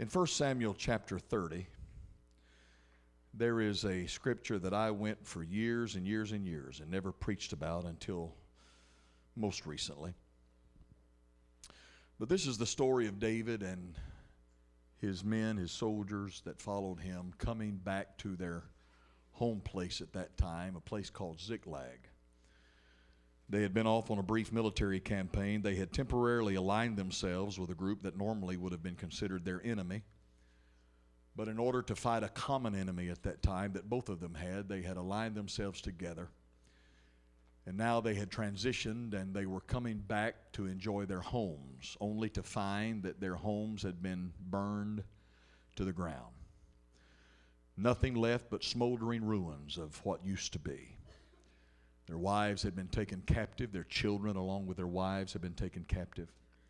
In 1 Samuel chapter 30, there is a scripture that I went for years and years and years and never preached about until most recently. But this is the story of David and his men, his soldiers that followed him, coming back to their home place at that time, a place called Ziklag. They had been off on a brief military campaign. They had temporarily aligned themselves with a group that normally would have been considered their enemy. But in order to fight a common enemy at that time that both of them had, they had aligned themselves together. And now they had transitioned and they were coming back to enjoy their homes, only to find that their homes had been burned to the ground. Nothing left but smoldering ruins of what used to be. Their wives had been taken captive. Their children, along with their wives, had been taken captive.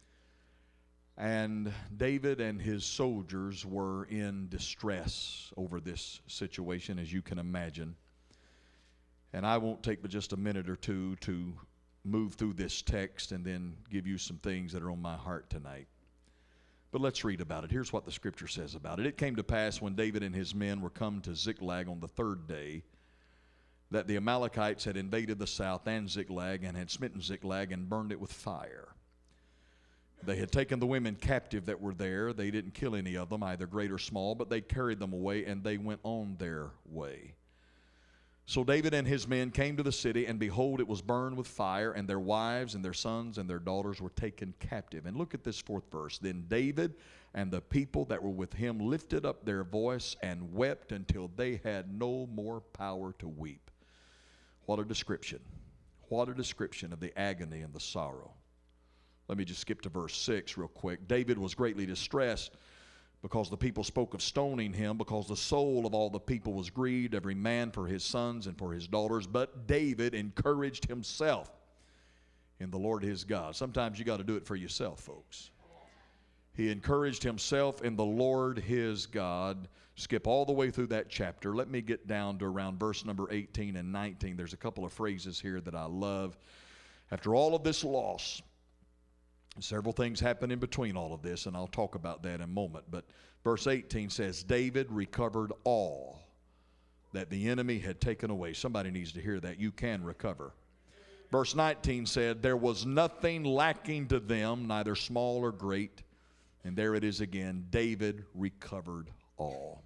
And David and his soldiers were in distress over this situation, as you can imagine. And I won't take but just a minute or two to move through this text and then give you some things that are on my heart tonight. But let's read about it. Here's what the scripture says about it. It came to pass when David and his men were come to Ziklag on the third day, that the Amalekites had invaded the south and Ziklag, and had smitten Ziklag and burned it with fire. They had taken the women captive that were there. They didn't kill any of them, either great or small, but they carried them away, and they went on their way. So David and his men came to the city, and behold, it was burned with fire, and their wives and their sons and their daughters were taken captive. And look at this fourth verse. Then David and the people that were with him lifted up their voice and wept until they had no more power to weep. What a description. What a description of the agony and the sorrow. Let me just skip to verse 6 real quick. David was greatly distressed because the people spoke of stoning him, because the soul of all the people was grieved, every man for his sons and for his daughters. But David encouraged himself in the Lord his God. Sometimes you got to do it for yourself, folks. He encouraged himself in the Lord his God. Skip all the way through that chapter. Let me get down to around verse number 18 and 19. There's a couple of phrases here that I love. After all of this loss, several things happen in between all of this, and I'll talk about that in a moment. But verse 18 says, David recovered all that the enemy had taken away. Somebody needs to hear that. You can recover. Verse 19 said, there was nothing lacking to them, neither small or great. And there it is again, David recovered all.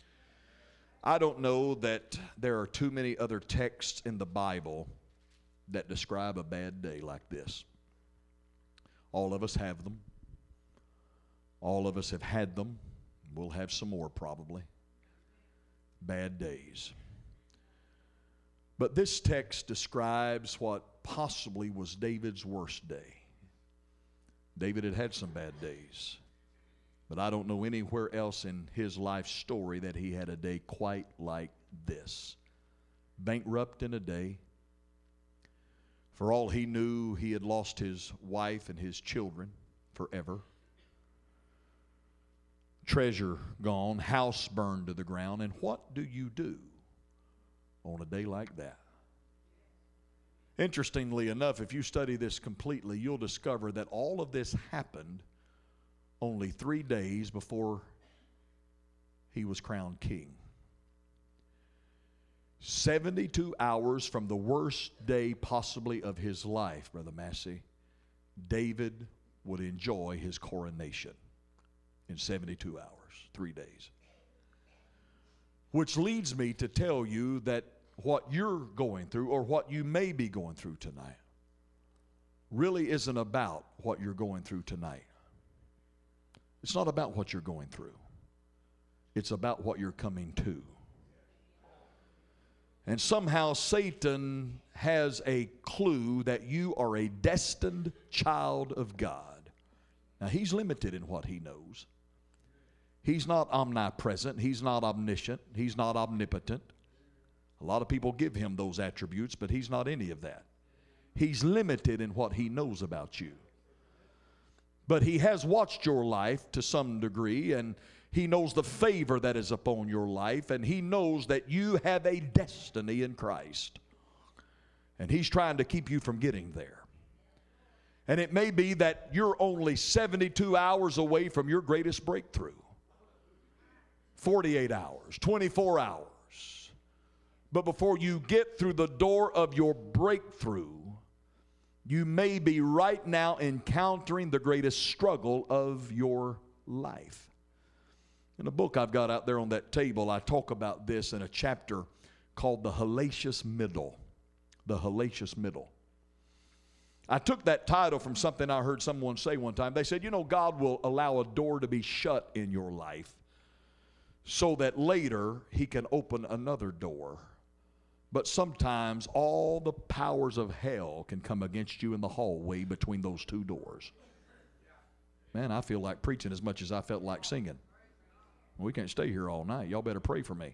I don't know that there are too many other texts in the Bible that describe a bad day like this. All of us have them. All of us have had them. We'll have some more probably. Bad days. But this text describes what possibly was David's worst day. David had had some bad days. But I don't know anywhere else in his life story that he had a day quite like this. Bankrupt in a day. For all he knew, he had lost his wife and his children forever. Treasure gone, house burned to the ground. And what do you do on a day like that? Interestingly enough, if you study this completely, you'll discover that all of this happened only 3 days before he was crowned king. 72 hours from the worst day possibly of his life, Brother Massey, David would enjoy his coronation in 72 hours, 3 days. Which leads me to tell you that what you're going through, or what you may be going through tonight, really isn't about what you're going through tonight. It's not about what you're going through. It's about what you're coming to. And somehow Satan has a clue that you are a destined child of God. Now, he's limited in what he knows. He's not omnipresent. He's not omniscient. He's not omnipotent. A lot of people give him those attributes, but he's not any of that. He's limited in what he knows about you. But he has watched your life to some degree, and he knows the favor that is upon your life, and he knows that you have a destiny in Christ. And he's trying to keep you from getting there. And it may be that you're only 72 hours away from your greatest breakthrough. 48 hours, 24 hours. But before you get through the door of your breakthrough, you may be right now encountering the greatest struggle of your life. In a book I've got out there on that table, I talk about this in a chapter called The Hellacious Middle. The Hellacious Middle. I took that title from something I heard someone say one time. They said, you know, God will allow a door to be shut in your life so that later He can open another door. But sometimes all the powers of hell can come against you in the hallway between those two doors. Man, I feel like preaching as much as I felt like singing. We can't stay here all night. Y'all better pray for me.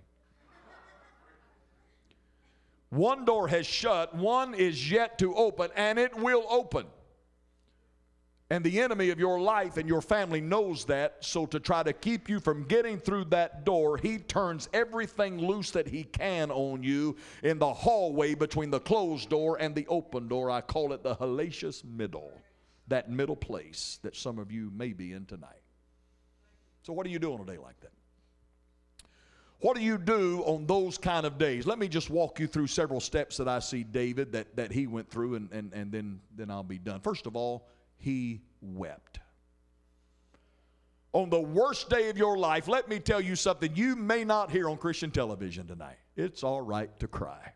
One door has shut, one is yet to open, and it will open. And the enemy of your life and your family knows that, so to try to keep you from getting through that door, he turns everything loose that he can on you in the hallway between the closed door and the open door. I call it the hellacious middle, that middle place that some of you may be in tonight. So what do you do on a day like that? What do you do on those kind of days? Let me just walk you through several steps that I see David that he went through, and then I'll be done. First of all, he wept. On the worst day of your life, let me tell you something you may not hear on Christian television tonight. It's all right to cry.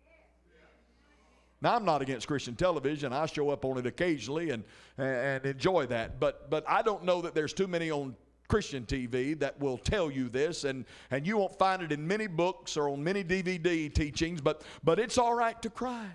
Now, I'm not against Christian television. I show up on it occasionally and enjoy that. But I don't know that there's too many on Christian TV that will tell you this, and you won't find it in many books or on many DVD teachings, but it's all right to cry.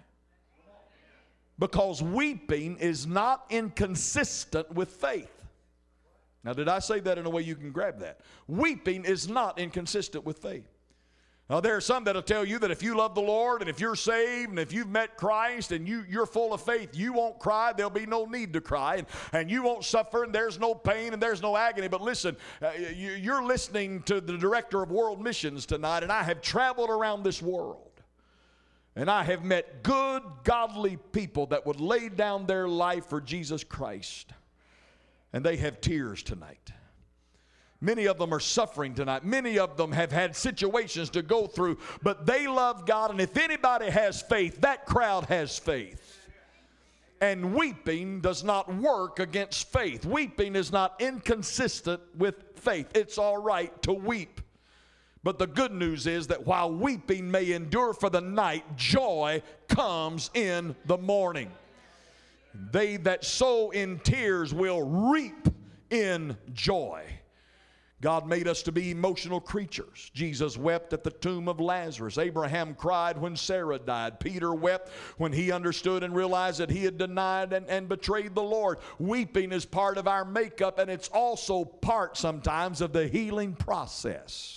Because weeping is not inconsistent with faith. Now, did I say that in a way you can grab that? Weeping is not inconsistent with faith. Now, there are some that will tell you that if you love the Lord and if you're saved and if you've met Christ and you're full of faith, you won't cry. There'll be no need to cry. And you won't suffer, and there's no pain and there's no agony. But listen, you're listening to the director of world missions tonight, and I have traveled around this world. And I have met good, godly people that would lay down their life for Jesus Christ. And they have tears tonight. Many of them are suffering tonight. Many of them have had situations to go through, but they love God. And if anybody has faith, that crowd has faith. And weeping does not work against faith. Weeping is not inconsistent with faith. It's all right to weep. But the good news is that while weeping may endure for the night, joy comes in the morning. They that sow in tears will reap in joy. God made us to be emotional creatures. Jesus wept at the tomb of Lazarus. Abraham cried when Sarah died. Peter wept when he understood and realized that he had denied and betrayed the Lord. Weeping is part of our makeup, and it's also part sometimes of the healing process.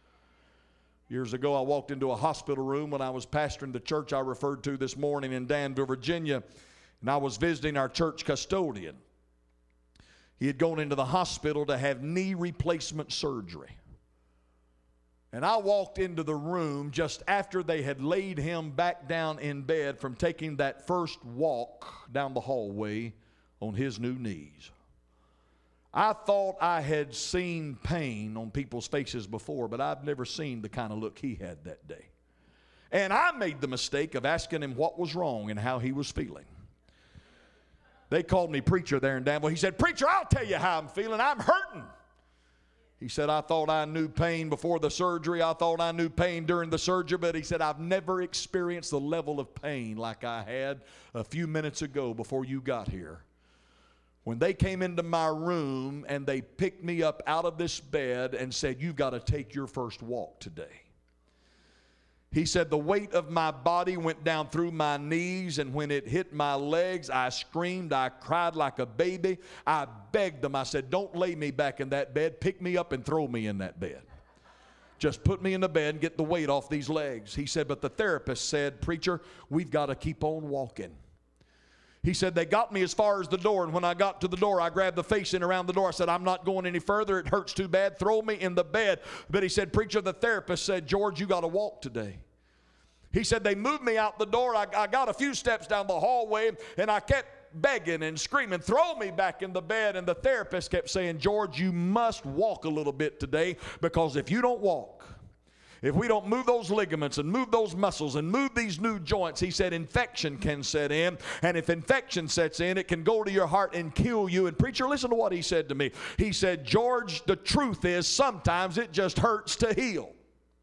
Years ago, I walked into a hospital room when I was pastoring the church I referred to this morning in Danville, Virginia, and I was visiting our church custodian. He had gone into the hospital to have knee replacement surgery. And I walked into the room just after they had laid him back down in bed from taking that first walk down the hallway on his new knees. I thought I had seen pain on people's faces before, but I've never seen the kind of look he had that day. And I made the mistake of asking him what was wrong and how he was feeling. They called me preacher there in Danville. He said, "Preacher, I'll tell you how I'm feeling. I'm hurting." He said, "I thought I knew pain before the surgery. I thought I knew pain during the surgery." But he said, "I've never experienced the level of pain like I had a few minutes ago before you got here. When they came into my room and they picked me up out of this bed and said, 'You've got to take your first walk today.' He said, the weight of my body went down through my knees, and when it hit my legs, I screamed, I cried like a baby. I begged them. I said, 'Don't lay me back in that bed. Pick me up and throw me in that bed. Just put me in the bed and get the weight off these legs.' He said, but the therapist said, 'Preacher, we've got to keep on walking.' He said, they got me as far as the door, and when I got to the door, I grabbed the facing around the door. I said, 'I'm not going any further. It hurts too bad. Throw me in the bed.' But he said, 'Preacher, the therapist said, George, you got to walk today.' He said, they moved me out the door. I got a few steps down the hallway, and I kept begging and screaming, throw me back in the bed. And the therapist kept saying, George, you must walk a little bit today, because if you don't walk, if we don't move those ligaments and move those muscles and move these new joints, he said, infection can set in. And if infection sets in, it can go to your heart and kill you. And preacher, listen to what he said to me. He said, George, the truth is sometimes it just hurts to heal.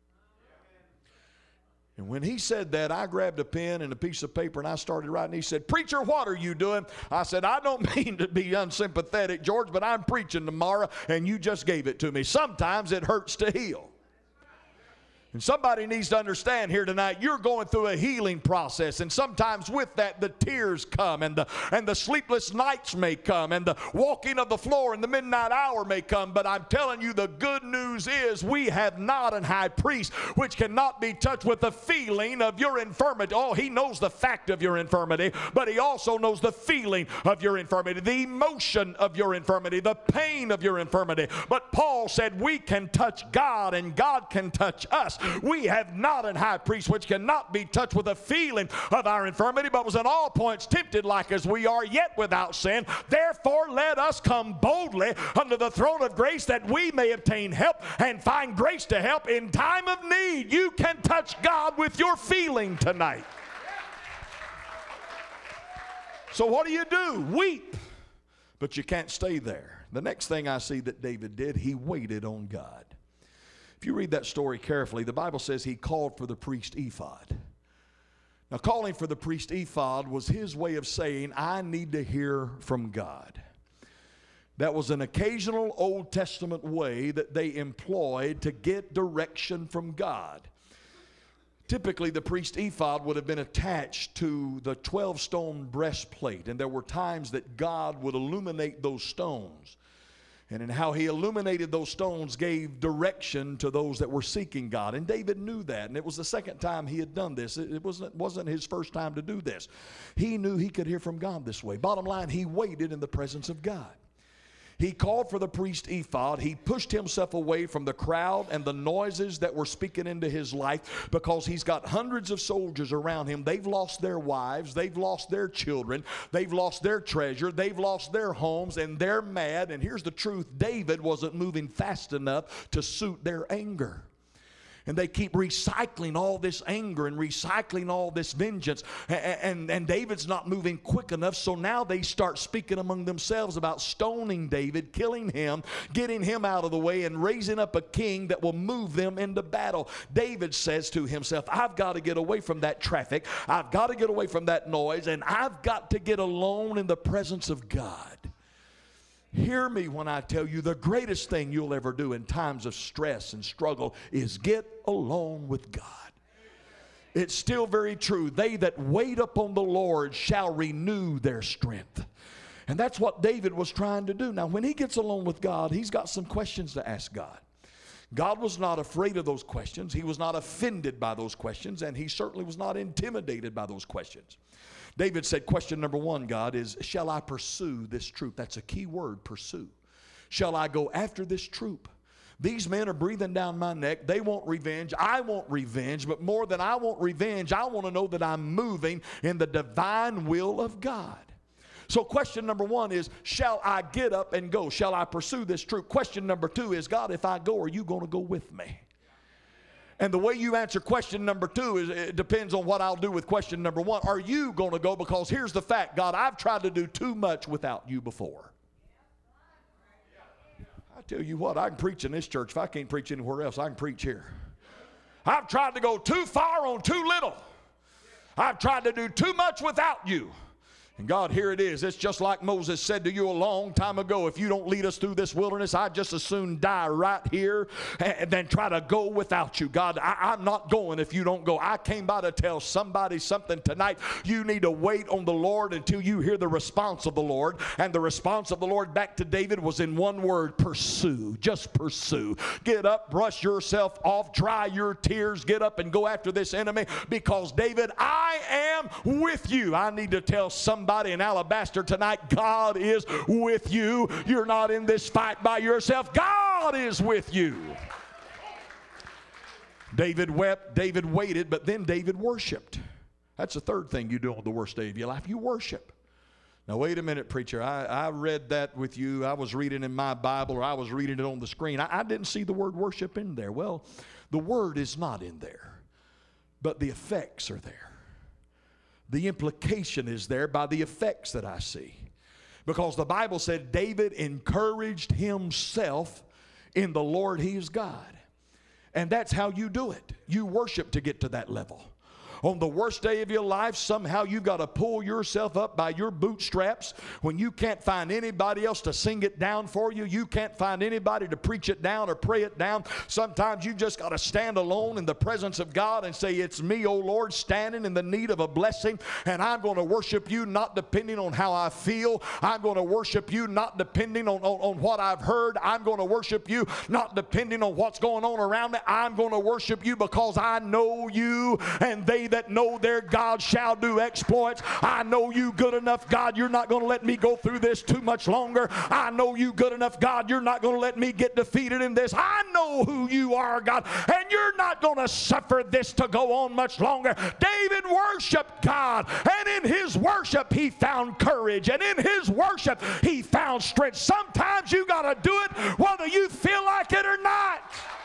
And when he said that, I grabbed a pen and a piece of paper and I started writing. He said, preacher, what are you doing? I said, I don't mean to be unsympathetic, George, but I'm preaching tomorrow and you just gave it to me. Sometimes it hurts to heal. And somebody needs to understand here tonight, you're going through a healing process, and sometimes with that the tears come, and the sleepless nights may come, and the walking of the floor in the midnight hour may come. But I'm telling you, the good news is we have not an high priest which cannot be touched with the feeling of your infirmity. Oh, he knows the fact of your infirmity, but he also knows the feeling of your infirmity, the emotion of your infirmity, the pain of your infirmity. But Paul said we can touch God and God can touch us. We have not an high priest which cannot be touched with the feeling of our infirmity, but was in all points tempted like as we are, yet without sin. Therefore let us come boldly unto the throne of grace, that we may obtain help and find grace to help in time of need. You can touch God with your feeling tonight. So what do? Weep. But you can't stay there. The next thing I see that David did, he waited on God. If you read that story carefully, the Bible says he called for the priest ephod. Now, calling for the priest ephod was his way of saying, I need to hear from God. That was an occasional Old Testament way that they employed to get direction from God. Typically, the priest ephod would have been attached to the 12-stone breastplate, and there were times that God would illuminate those stones. And in how he illuminated those stones gave direction to those that were seeking God. And David knew that. And it was the second time he had done this. It wasn't his first time to do this. He knew he could hear from God this way. Bottom line, he waited in the presence of God. He called for the priest ephod. He pushed himself away from the crowd and the noises that were speaking into his life, because he's got hundreds of soldiers around him. They've lost their wives. They've lost their children. They've lost their treasure. They've lost their homes, and they're mad. And here's the truth. David wasn't moving fast enough to suit their anger. And they keep recycling all this anger and recycling all this vengeance. And David's not moving quick enough. So now they start speaking among themselves about stoning David, killing him, getting him out of the way, and raising up a king that will move them into battle. David says to himself, I've got to get away from that traffic. I've got to get away from that noise. And I've got to get alone in the presence of God. Hear me when I tell you, the greatest thing you'll ever do in times of stress and struggle is get alone with God. It's still very true. They that wait upon the Lord shall renew their strength. And that's what David was trying to do. Now, when he gets alone with God, he's got some questions to ask God. God was not afraid of those questions. He was not offended by those questions, and he certainly was not intimidated by those questions. David said, question number one, God, is, shall I pursue this troop? That's a key word, pursue. Shall I go after this troop? These men are breathing down my neck. They want revenge. I want revenge. But more than I want revenge, I want to know that I'm moving in the divine will of God. So question number one is, shall I get up and go? Shall I pursue this troop? Question number two is, God, if I go, are you going to go with me? And the way you answer question number two is, it depends on what I'll do with question number one. Are you going to go? Because here's the fact, God, I've tried to do too much without you before. I tell you what, I can preach in this church. If I can't preach anywhere else, I can preach here. I've tried to go too far on too little. I've tried to do too much without you. And God, here it is. It's just like Moses said to you a long time ago. If you don't lead us through this wilderness, I'd just as soon die right here and then try to go without you. God, I'm not going if you don't go. I came by to tell somebody something tonight. You need to wait on the Lord until you hear the response of the Lord. And the response of the Lord back to David was in one word, pursue. Just pursue. Get up, brush yourself off, dry your tears, get up and go after this enemy. Because, David, I am with you. I need to tell somebody in Alabaster tonight, God is with you. You're not in this fight by yourself. God is with you. David wept, David waited, but then David worshiped. That's the third thing you do on the worst day of your life. You worship. Now, wait a minute, preacher. I read that with you. I was reading in my Bible, or I was reading it on the screen. I didn't see the word worship in there. Well, the word is not in there, but the effects are there. The implication is there by the effects that I see. Because the Bible said David encouraged himself in the Lord he is God. And that's how you do it. You worship to get to that level. On the worst day of your life, somehow you've got to pull yourself up by your bootstraps. When you can't find anybody else to sing it down for you, you can't find anybody to preach it down or pray it down. Sometimes you just got to stand alone in the presence of God and say, it's me, O Lord, standing in the need of a blessing, and I'm going to worship you not depending on how I feel. I'm going to worship you not depending on what I've heard. I'm going to worship you not depending on what's going on around me. I'm going to worship you because I know you, and they that know their God shall do exploits. I know you good enough, God. You're not going to let me go through this too much longer. I know you good enough, God. You're not going to let me get defeated in this. I know who you are, God, and you're not going to suffer this to go on much longer. David worshiped God, and in his worship he found courage, and in his worship he found strength. Sometimes you got to do it whether you feel like it or not.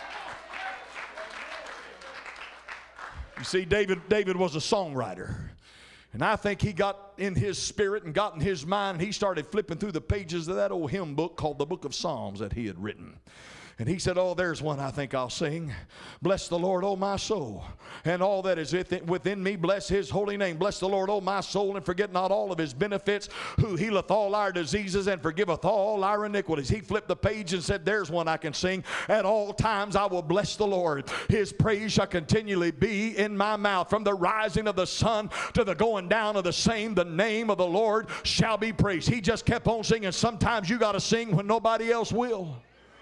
You see, David was a songwriter. And I think he got in his spirit and got in his mind, and he started flipping through the pages of that old hymn book called the Book of Psalms that he had written. And he said, oh, there's one I think I'll sing. Bless the Lord, O my soul, and all that is within me. Bless his holy name. Bless the Lord, O my soul, and forget not all of his benefits, who healeth all our diseases and forgiveth all our iniquities. He flipped the page and said, there's one I can sing. At all times I will bless the Lord. His praise shall continually be in my mouth. From the rising of the sun to the going down of the same, the name of the Lord shall be praised. He just kept on singing. Sometimes you got to sing when nobody else will.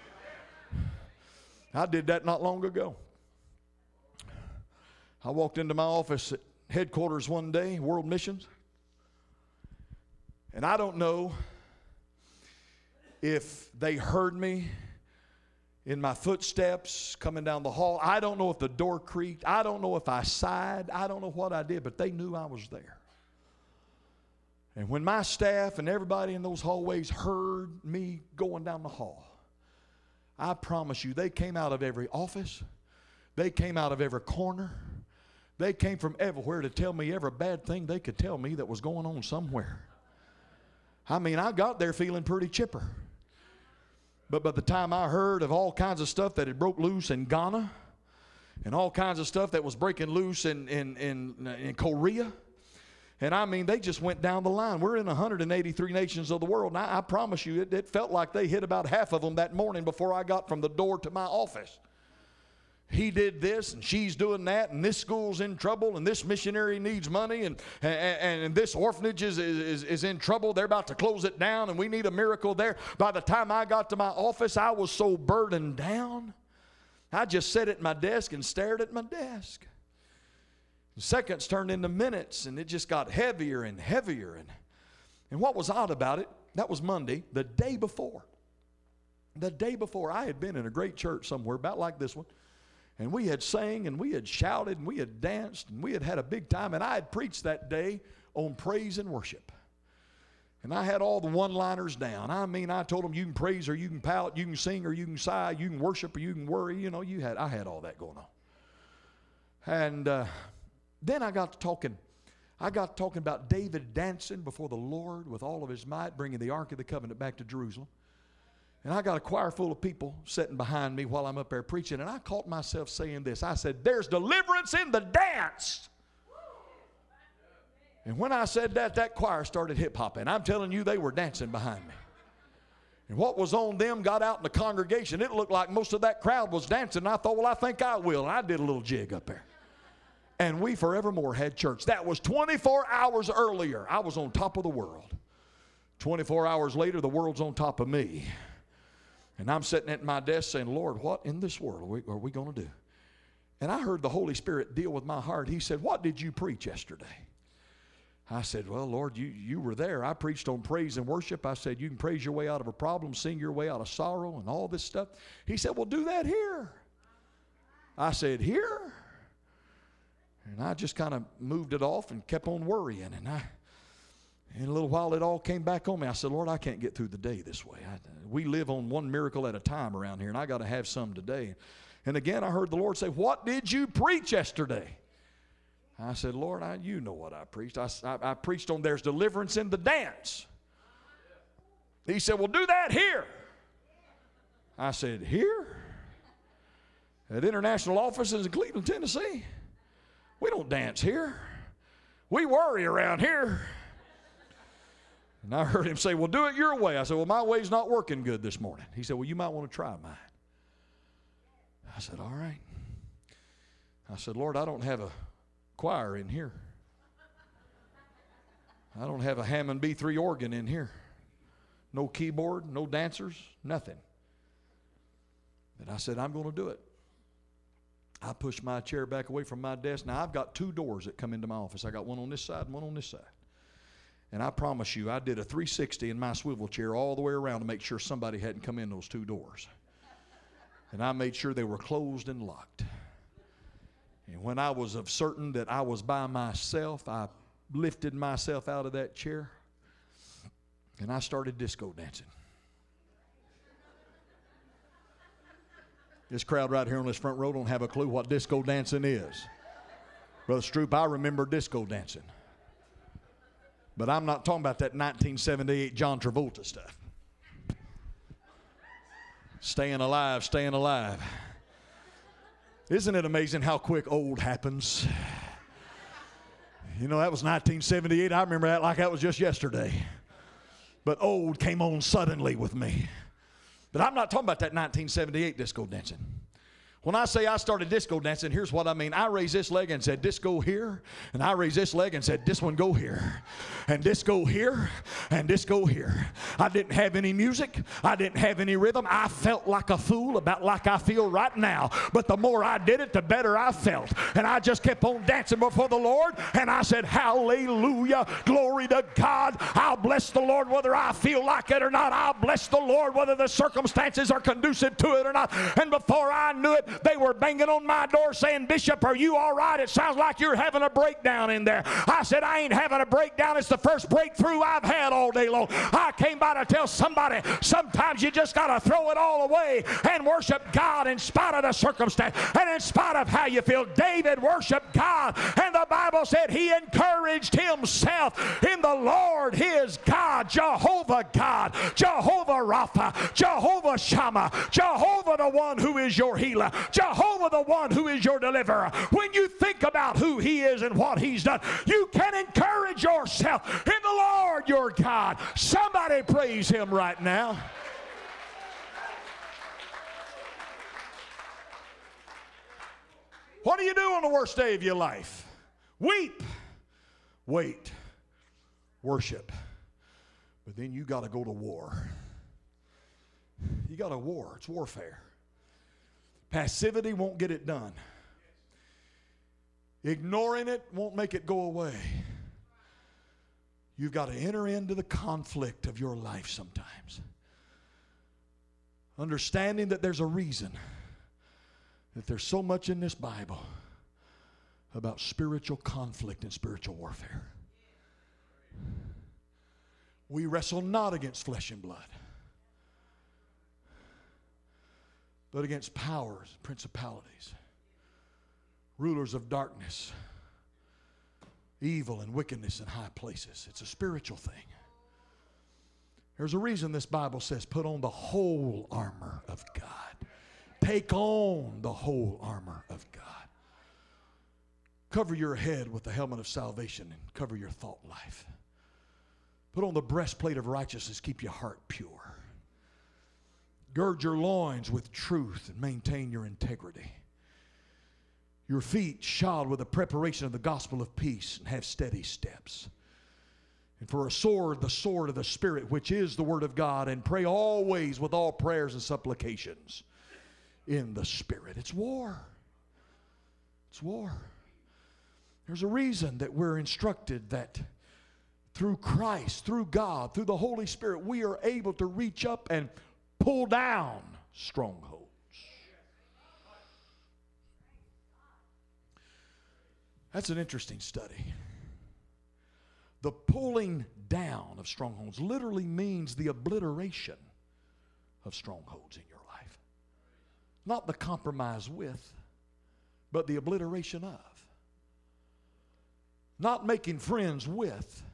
I did that not long ago. I walked into my office at headquarters one day, World Missions, and I don't know if they heard me in my footsteps coming down the hall. I don't know if the door creaked. I don't know if I sighed. I don't know what I did, but they knew I was there. And when my staff and everybody in those hallways heard me going down the hall, I promise you, they came out of every office. They came out of every corner. They came from everywhere to tell me every bad thing they could tell me that was going on somewhere. I mean, I got there feeling pretty chipper. But by the time I heard of all kinds of stuff that had broke loose in Ghana and all kinds of stuff that was breaking loose in Korea, and I mean, they just went down the line. We're in 183 nations of the world. And I promise you, it felt like they hit about half of them that morning before I got from the door to my office. He did this, and she's doing that, and this school's in trouble, and this missionary needs money, and this orphanage is in trouble. They're about to close it down, and we need a miracle there. By the time I got to my office, I was so burdened down. I just sat at my desk and stared at my desk. Seconds turned into minutes, and it just got heavier and heavier. And what was odd about it, that was Monday, the day before, I had been in a great church somewhere, about like this one, and we had sang, and we had shouted, and we had danced, and we had had a big time, and I had preached that day on praise and worship. And I had all the one-liners down. I mean, I told them you can praise or you can pout, you can sing or you can sigh, you can worship or you can worry. You know, I had all that going on. And then I got to talking about David dancing before the Lord with all of his might, bringing the Ark of the Covenant back to Jerusalem. And I got a choir full of people sitting behind me while I'm up there preaching, and I caught myself saying this. I said, there's deliverance in the dance. And when I said that, that choir started hip-hopping. I'm telling you, they were dancing behind me. And what was on them got out in the congregation. It looked like most of that crowd was dancing. And I thought, well, I think I will. And I did a little jig up there. And we forevermore had church. That was 24 hours earlier. I was on top of the world. 24 hours later, the world's on top of me. And I'm sitting at my desk saying, Lord, what in this world are we going to do? And I heard the Holy Spirit deal with my heart. He said, what did you preach yesterday? I said, well, Lord, you were there. I preached on praise and worship. I said, you can praise your way out of a problem, sing your way out of sorrow, and all this stuff. He said, well, do that here. I said, here? And I just kind of moved it off and kept on worrying. In a little while, it all came back on me. I said, Lord, I can't get through the day this way. We live on one miracle at a time around here, and I got to have some today. And again, I heard the Lord say, what did you preach yesterday? I said, Lord, you know what I preached. I preached on there's deliverance in the dance. He said, well, do that here. I said, here? At international offices in Cleveland, Tennessee? We don't dance here. We worry around here. And I heard him say, well, do it your way. I said, well, my way's not working good this morning. He said, well, you might want to try mine. I said, all right. I said, Lord, I don't have a choir in here. I don't have a Hammond B3 organ in here. No keyboard, no dancers, nothing. And I said, I'm going to do it. I pushed my chair back away from my desk. Now, I've got 2 doors that come into my office. I got one on this side and one on this side. And I promise you, I did a 360 in my swivel chair all the way around to make sure somebody hadn't come in those 2 doors. And I made sure they were closed and locked. And when I was of certain that I was by myself, I lifted myself out of that chair and I started disco dancing. This crowd right here on this front row don't have a clue what disco dancing is. Brother Stroop, I remember disco dancing. But I'm not talking about that 1978 John Travolta stuff. Staying alive, staying alive. Isn't it amazing how quick old happens? You know, that was 1978. I remember that like that was just yesterday. But old came on suddenly with me. But I'm not talking about that 1978 disco dancing. When I say I started disco dancing, here's what I mean. I raised this leg and said, this go here. And I raised this leg and said, this one go here. And this go here. And this go here. I didn't have any music. I didn't have any rhythm. I felt like a fool, about like I feel right now. But the more I did it, the better I felt. And I just kept on dancing before the Lord. And I said, hallelujah, glory to God. I'll bless the Lord whether I feel like it or not. I'll bless the Lord whether the circumstances are conducive to it or not. And before I knew it, they were banging on my door saying, Bishop, are you all right? It sounds like you're having a breakdown in there. I said, I ain't having a breakdown. It's the first breakthrough I've had all day long. I came by to tell somebody, sometimes you just got to throw it all away and worship God in spite of the circumstance and in spite of how you feel. David worshiped God, and the Bible said he encouraged himself in the Lord his God, Jehovah God, Jehovah Rapha, Jehovah Shammah, Jehovah the one who is your healer, Jehovah the one who is your deliverer. When you think about who he is and what he's done, you can encourage yourself in the Lord your God. Somebody praise him right now. What do you do on the worst day of your life? Weep, wait, worship. But then you got to go to war. You got to war. It's warfare. Passivity won't get it done. Ignoring it won't make it go away. You've got to enter into the conflict of your life sometimes. Understanding that there's a reason that there's so much in this Bible about spiritual conflict and spiritual warfare. We wrestle not against flesh and blood, but against powers, principalities, rulers of darkness, evil and wickedness in high places. It's a spiritual thing. There's a reason this Bible says, put on the whole armor of God. Take on the whole armor of God. Cover your head with the helmet of salvation and cover your thought life. Put on the breastplate of righteousness. Keep your heart pure. Gird your loins with truth and maintain your integrity. Your feet shod with the preparation of the gospel of peace, and have steady steps. And for a sword, the sword of the Spirit, which is the word of God, and pray always with all prayers and supplications in the Spirit. It's war. It's war. There's a reason that we're instructed that through Christ, through God, through the Holy Spirit, we are able to reach up and pull down strongholds. That's an interesting study. The pulling down of strongholds literally means the obliteration of strongholds in your life. Not the compromise with, but the obliteration of. Not making friends with,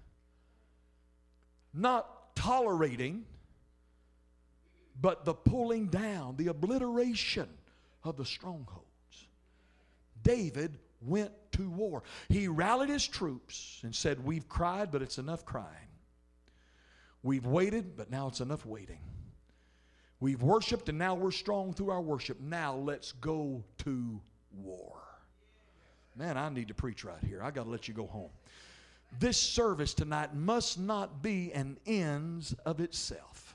not tolerating, but the pulling down, the obliteration of the strongholds. David went to war. He rallied his troops and said, we've cried, but it's enough crying. We've waited, but now it's enough waiting. We've worshiped, and now we're strong through our worship. Now let's go to war. Man, I need to preach right here. I got to let you go home. This service tonight must not be an ends of itself.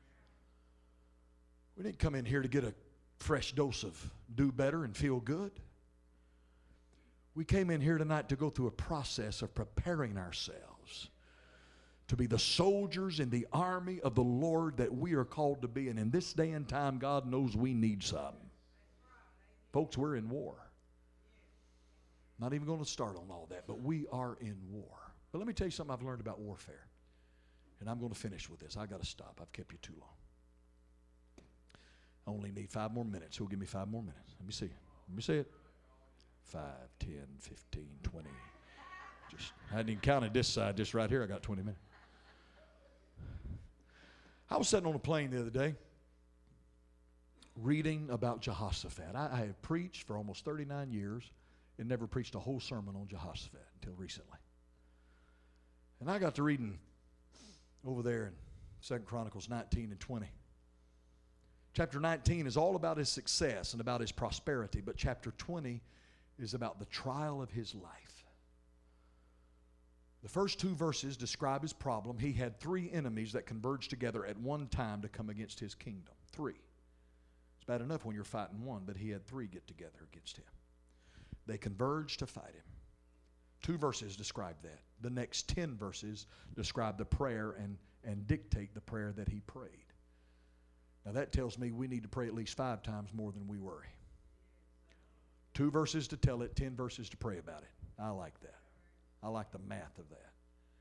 We didn't come in here to get a fresh dose of do better and feel good. We came in here tonight to go through a process of preparing ourselves to be the soldiers in the army of the Lord that we are called to be. And in this day and time, God knows we need some. Folks, we're in war. Not even going to start on all that, but we are in war. But let me tell you something I've learned about warfare. And I'm going to finish with this. I got to stop. I've kept you too long. I only need 5 more minutes. Who'll give me 5 more minutes? Let me see it. Let me see it. 5, 10, 15, 20. I hadn't even counted this side. Just right here, I got 20 minutes. I was sitting on a plane the other day reading about Jehoshaphat. I have preached for almost 39 years and never preached a whole sermon on Jehoshaphat until recently. And I got to reading over there in 2 Chronicles 19 and 20. Chapter 19 is all about his success and about his prosperity, but chapter 20 is about the trial of his life. The first 2 verses describe his problem. He had 3 enemies that converged together at one time to come against his kingdom. 3. It's bad enough when you're fighting one, but he had 3 get together against him. They converged to fight him. 2 verses describe that. The next 10 verses describe the prayer and dictate the prayer that he prayed. Now that tells me we need to pray at least 5 times more than we worry. 2 verses to tell it, 10 verses to pray about it. I like that. I like the math of that.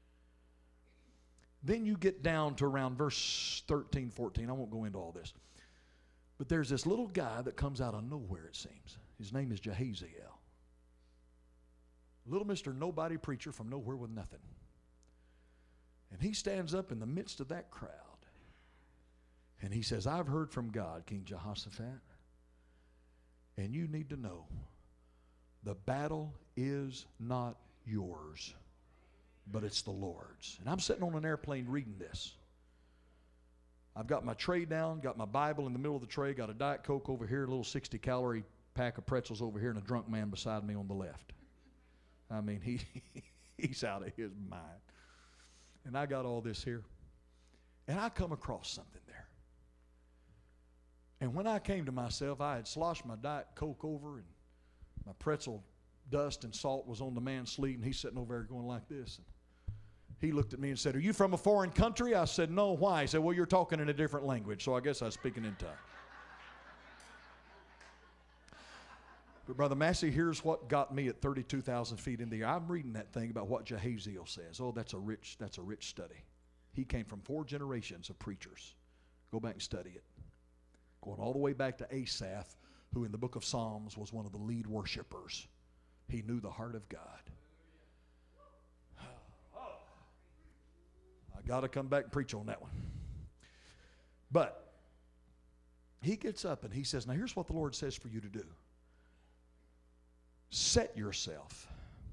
Then you get down to around verse 13, 14. I won't go into all this. But there's this little guy that comes out of nowhere, it seems. His name is Jehaziel. Little Mr. Nobody preacher from nowhere with nothing. And he stands up in the midst of that crowd. And he says, I've heard from God, King Jehoshaphat. And you need to know, the battle is not yours, but it's the Lord's. And I'm sitting on an airplane reading this. I've got my tray down, got my Bible in the middle of the tray, got a Diet Coke over here, a little 60-calorie pack of pretzels over here, and a drunk man beside me on the left. I mean, he's out of his mind. And I got all this here. And I come across something there. And when I came to myself, I had sloshed my Diet Coke over, and my pretzel dust and salt was on the man's sleeve, and he's sitting over there going like this. And he looked at me and said, are you from a foreign country? I said, no. Why? He said, well, you're talking in a different language, so I guess I was speaking in tongue. But Brother Massey, here's what got me at 32,000 feet in the air. I'm reading that thing about what Jehaziel says. Oh, that's a rich study. He came from 4 generations of preachers. Go back and study it. Going all the way back to Asaph, who in the book of Psalms was one of the lead worshipers. He knew the heart of God. I got to come back and preach on that one. But he gets up and he says, now here's what the Lord says for you to do. Set yourself,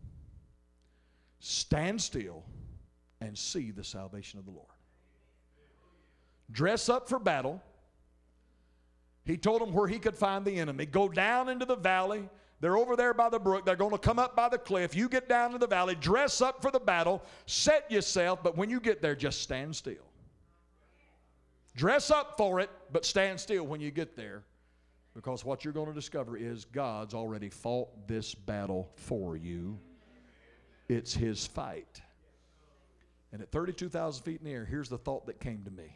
stand still, and see the salvation of the Lord. Dress up for battle. He told him where he could find the enemy. Go down into the valley. They're over there by the brook. They're going to come up by the cliff. You get down to the valley. Dress up for the battle. Set yourself. But when you get there, just stand still. Dress up for it, but stand still when you get there. Because what you're going to discover is God's already fought this battle for you. It's His fight. And at 32,000 feet in the air, here's the thought that came to me.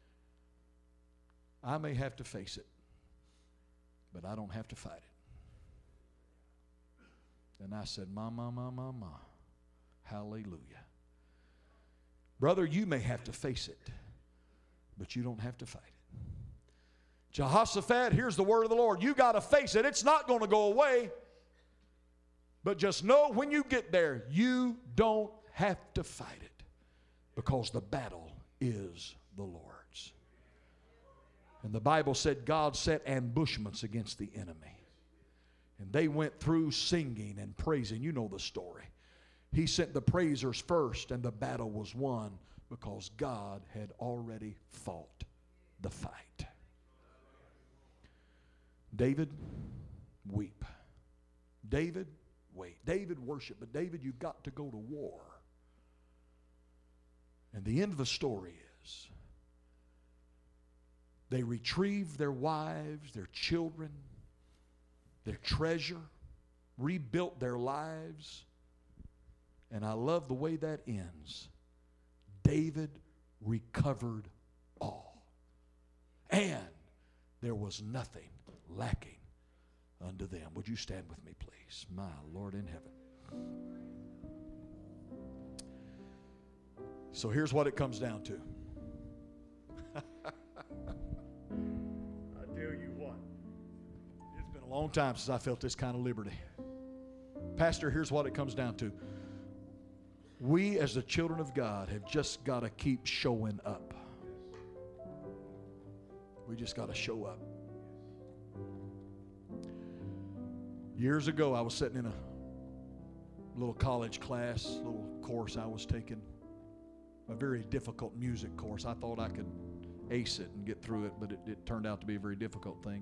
I may have to face it, but I don't have to fight it. And I said, Ma, hallelujah. Brother, you may have to face it, but you don't have to fight it. Jehoshaphat, here's the word of the Lord. You got to face it. It's not going to go away. But just know when you get there, you don't have to fight it, because the battle is the Lord's. And the Bible said God set ambushments against the enemy. And they went through singing and praising. You know the story. He sent the praisers first, and the battle was won because God had already fought the fight. David, weep. David, wait. David, worship. But David, you've got to go to war. And the end of the story is they retrieved their wives, their children, their treasure, rebuilt their lives. And I love the way that ends. David recovered all. And there was nothing lacking unto them. Would you stand with me, please? My Lord in heaven. So here's what it comes down to. I tell you what, it's been a long time since I felt this kind of liberty. Pastor, here's what it comes down to. We as the children of God have just got to keep showing up. We just got to show up. Years ago, I was sitting in a little college class, little course I was taking, a very difficult music course. I thought I could ace it and get through it, but it turned out to be a very difficult thing.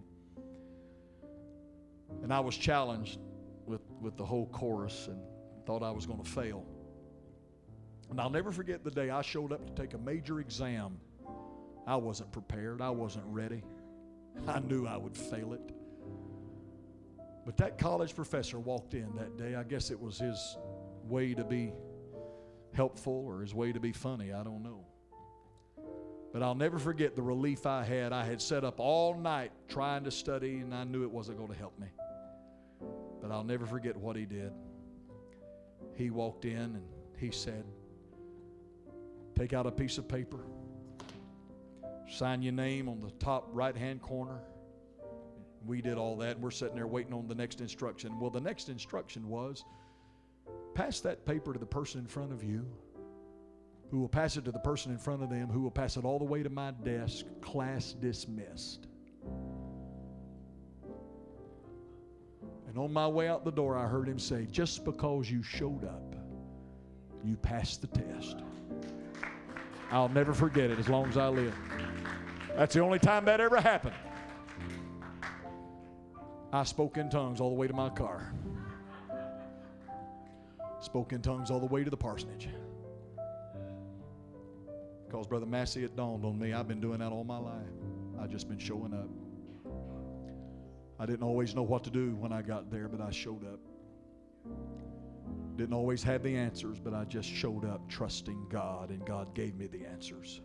And I was challenged with the whole chorus and thought I was going to fail. And I'll never forget the day I showed up to take a major exam. I wasn't prepared. I wasn't ready. I knew I would fail it. But that college professor walked in that day. I guess it was his way to be helpful or his way to be funny. I don't know. But I'll never forget the relief I had. I had sat up all night trying to study, and I knew it wasn't going to help me. But I'll never forget what he did. He walked in and he said, take out a piece of paper, sign your name on the top right-hand corner. We did all that, and we're sitting there waiting on the next instruction. Well, the next instruction was, pass that paper to the person in front of you, who will pass it to the person in front of them, who will pass it all the way to my desk. Class dismissed. And on my way out the door, I heard him say, just because you showed up, you passed the test. I'll never forget it as long as I live. That's the only time that ever happened. I spoke in tongues all the way to my car. Spoke in tongues all the way to the parsonage. Because, Brother Massey, it dawned on me, I've been doing that all my life. I've just been showing up. I didn't always know what to do when I got there, but I showed up. Didn't always have the answers, but I just showed up trusting God, and God gave me the answers.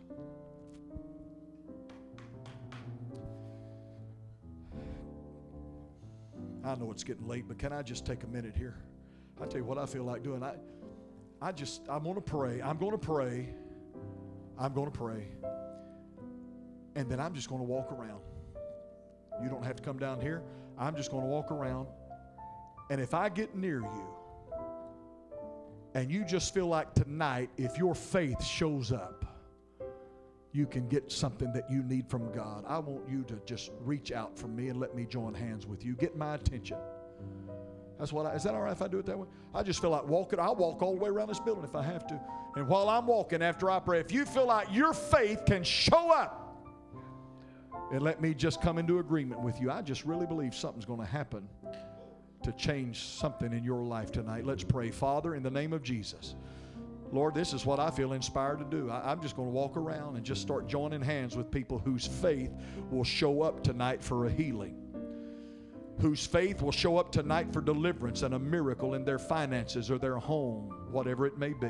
I know it's getting late, but can I just take a minute here? I'll tell you what I feel like doing. I'm going to pray. I'm going to pray. I'm going to pray. And then I'm just going to walk around. You don't have to come down here. I'm just going to walk around. And if I get near you, and you just feel like tonight, if your faith shows up, you can get something that you need from God. I want you to just reach out for me and let me join hands with you. Get my attention. Is that all right if I do it that way? I just feel like walking. I'll walk all the way around this building if I have to. And while I'm walking after I pray, if you feel like your faith can show up, and let me just come into agreement with you. I just really believe something's going to happen to change something in your life tonight. Let's pray. Father, in the name of Jesus, Lord, this is what I feel inspired to do. I'm just going to walk around and just start joining hands with people whose faith will show up tonight for a healing, whose faith will show up tonight for deliverance and a miracle in their finances or their home, whatever it may be.